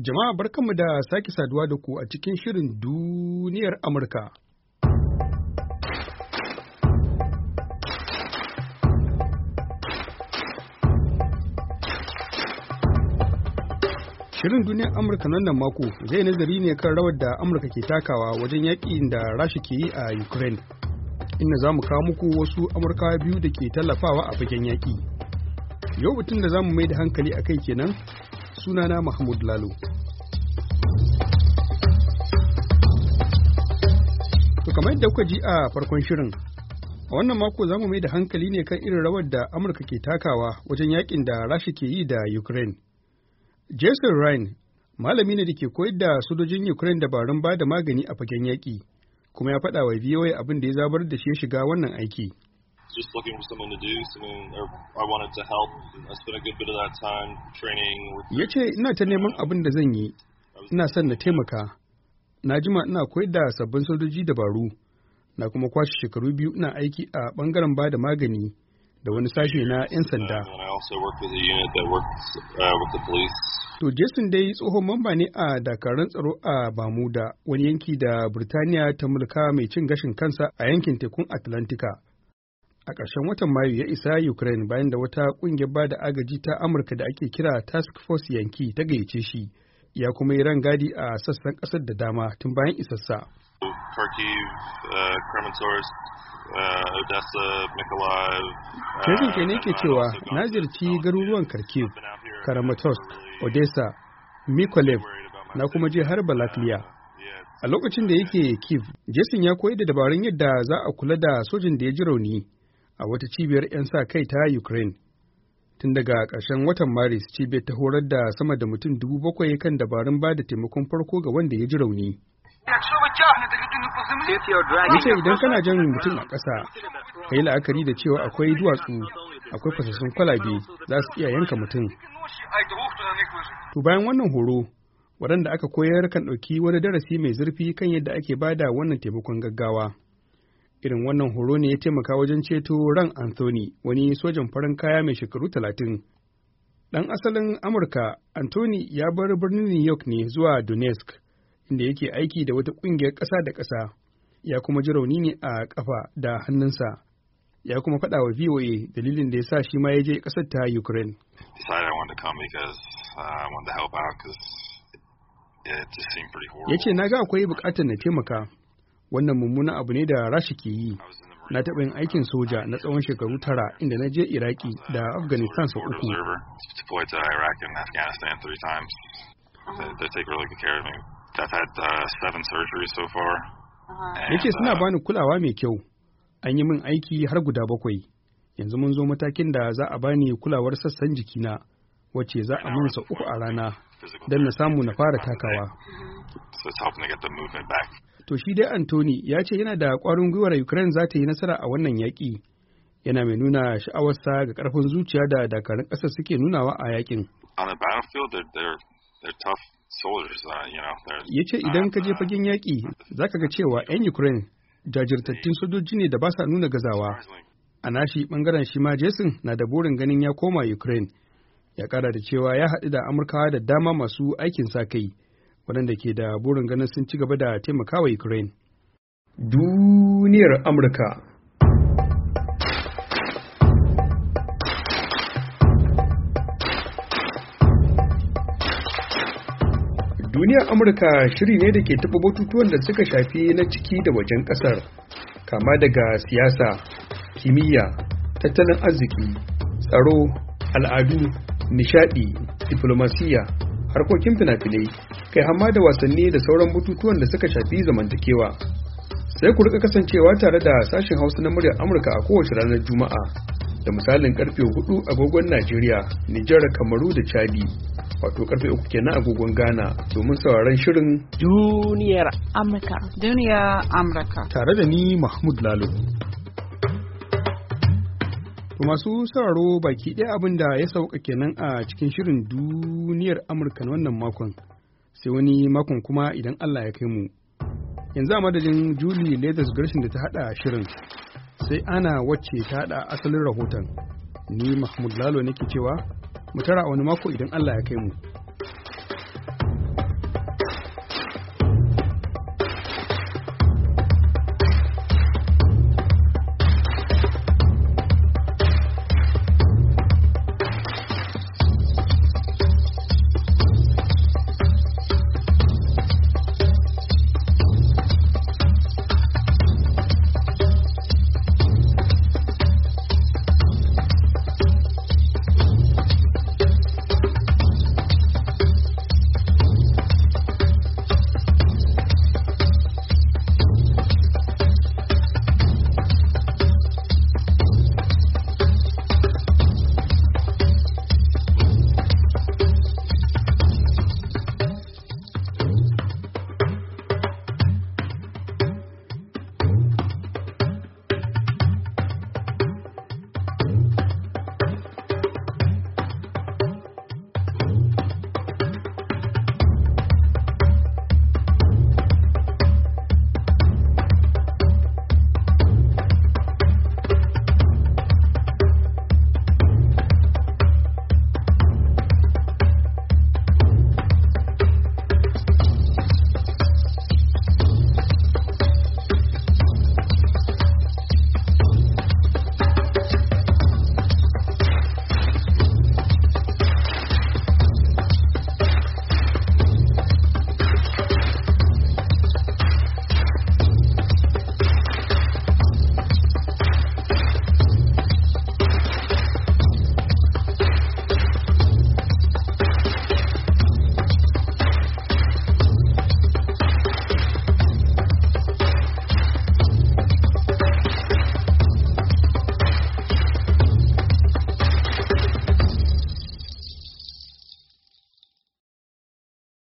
Jama'a barkanmu da sake saduwa da ku a cikin shirin duniyar Amurka. Shirin duniyar Amurka na wannan mako zai nazari ne kan rawar da Amurka ke takawa wajen yaƙin da Rasha ke yi a Ukraine, inda za mu kawo muku wasu Amurkawa biyu da ke tallafawa a fagen yaƙi. Yau batun da za mu mai da hankali a kai kenan, sunana Mahmud Lalo. To kamar yadda kuka ji a farkon shirin, a wannan mako za mu mai da hankali ne kan irin rawar da Amurka ke takawa wajen yaƙin da Rasha ke yi da Ukraine. Jason Ryan, malami ne da ke koyar da sojojin Ukraine dabarun ba da magani a fagen yaƙi, kuma ya faɗa wa VOA abin da ya zabar da shi ya shiga wannan aiki. Just looking for something to do, I wanted to help. I spent a good bit of that time training. Ya ce, ina ta neman abin da zan yi, ina son na taimaka. Na jima ina koyar da sabbin sojoji dabaru, na kuma kwashe shekaru biyu ina aiki a ɓangaren ba da magani da wani sashe na 'yan sanda. To Jason dai tsohon mamba ne a dakarun tsaro a Bermuda, wani yanki da Birtaniya ta mulka mai cin gashin kansa a yankin tekun Atlantika. A ƙarshen watan Mayu ya isa Ukraine bayan da wata ƙungiyar ba da agaji ta Amurka da ake kira Task Force Yanki ta gayyace shi, ya kuma yi rangadi a sassan ƙasar da dama tun bayan isassa. Jason ke ne ke cewa na ziyarci garuruwan Kharkiv, Kramatorsk, Odessa, Mykolaiv, na kuma je har Balaklia. A lokacin da yake Kiev, Jason ya koyi da dabarun yadda za a kula da sojin da ya ji rauni a wata cibiyar 'yan sa kai ta Ukraine. Tun daga ƙarshen watan Maris, cibiyar ta horar da sama da mutum 7,000 kan dabarun ba da taimakon farko ga wanda ya ji rauni. Yace idan kana jan mutum a ƙasa, ka yi la'akari da cewa akwai duwatsu, akwai fasassun kwalabe, za su iya yanka mutum. To bayan wannan horo, waɗanda aka koyar kan ɗauki wani darasi mai zurfi kan yadda ake bada wannan taimakon gaggawa. Irin wannan horo ne ya taimaka wajen ceto ran Anthony, wani sojan farin kaya mai shekaru 30. Ɗan asalin Amurka, Anthony ya bar birnin New York ne zuwa Donetsk, inda yake aiki da wata ƙungiyar ƙasa da ƙasa, ya kuma ji rauni ne a ƙafa da hannunsa. Ya kuma faɗa wa VOA dalilin da ya sa shi ma ya je ƙasar ta Ukraine. Ya ce, na ga akwai buƙatar na taimaka. Wannan mummunan abu ne da Rasha ke yi. Na taɓa yin aikin soja na tsawon shekaru 9 inda na je Iraki da Afghanistan sau 3. Ya ce suna bani kulawa mai kyau. An yi min aiki har guda 7. Yanzu mun zo matakin da za a bani kulawar sassan jikina, wacce za a mun sau 3 a rana, don na samu na fara takawa. To shi dai Anthony ya ce yana da ƙwarin gwiwar Ukraine za ta yi nasara a wannan yaƙi, yana mai nuna sha'awarsa ga ƙarfin zuciya da dakarun ƙasar suke nunawa a yaƙin. Ya ce idan ka je fagen yaƙi za ka ga cewa 'yan Ukraine jajirtattun sojoji ne da ba sa nuna gazawa. A nashi ɓangaren shi ma Jason na da burin ganin ya koma Ukraine. Ya ƙara da cewa ya haɗu da Amurkawa da dama masu aikin sa kai, waɗanda ke da burin ganin sun ci gaba da taimakawa Ukraine. Duniyar Amurka. Duniyar Amurka shiri ne da ke taɓa batutuwan da suka shafi na ciki da wajen ƙasar, kama daga siyasa, kimiyya, tattalin arziki, tsaro, al'adu, nishaɗi, diflomasiyya, harkokin fina-finai, kai hamma da wasanni da sauran batutuwan da suka shafi zamantakewa. Sai ku rika kasancewa tare da sashen Hausa na muryar Amurka a kowace ranar Juma'a, da misalin karfe 4 agogon Najeriya, Nijar, Kamaru da Chadi, wato karfe 3 kenan agogon Ghana, domin sauraron shirin Duniyar Amurka. Duniyar Amurka. Tare da ni Mahmud Lalo. To masu sauraro baki ɗaya abin da ya sauka kenan a cikin shirin Duniyar Amurka na wannan makon, sai wani makon kuma idan Allah ya kai mu. Yanzu a madadin Julie Leathers Gershon da ta haɗa shirin, sai Ana wacce ta haɗa asalin rahoton. Ni Mahmud Lalo nake cewa, mu tara a wani mako idan Allah ya kai mu.